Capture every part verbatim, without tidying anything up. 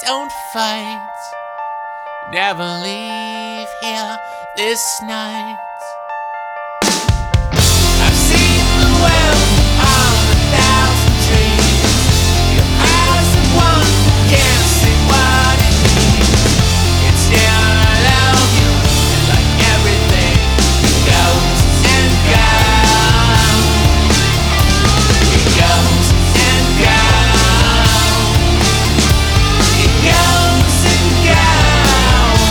don't fight. Never leave here this night. I've seen the world on a thousand trees. Your eyes of one can't see what it means. It's still I love you, like everything goes and goes. It goes and goes. It goes and goes.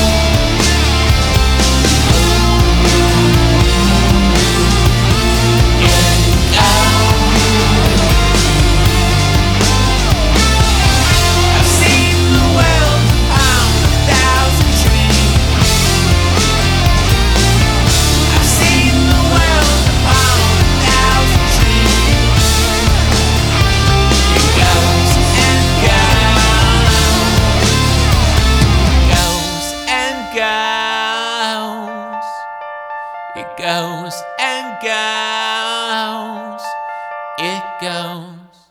I've seen the world upon a thousand trees. I've seen the world upon a thousand trees. It goes and goes, goes and goes. It goes and goes. It goes.